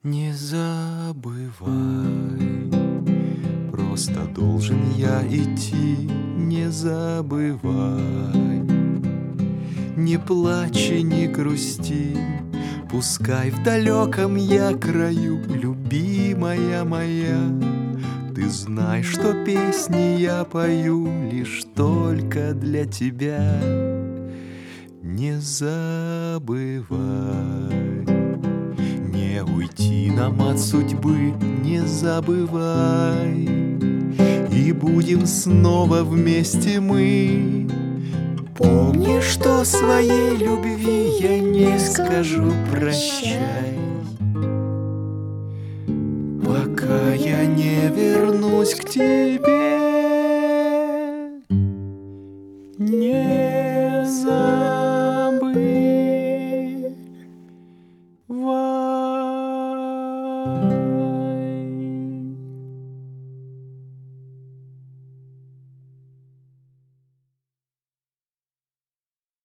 Не забывай, просто должен я идти, не забывай. Не плачь и не грусти, пускай в далеком я краю, любимая моя. Ты знай, что песни я пою лишь только для тебя. Не забывай, не уйти нам от судьбы, не забывай. И будем снова вместе мы. Помни, что своей любви я не скажу прощай, пока я не вернусь к тебе. Не забывай.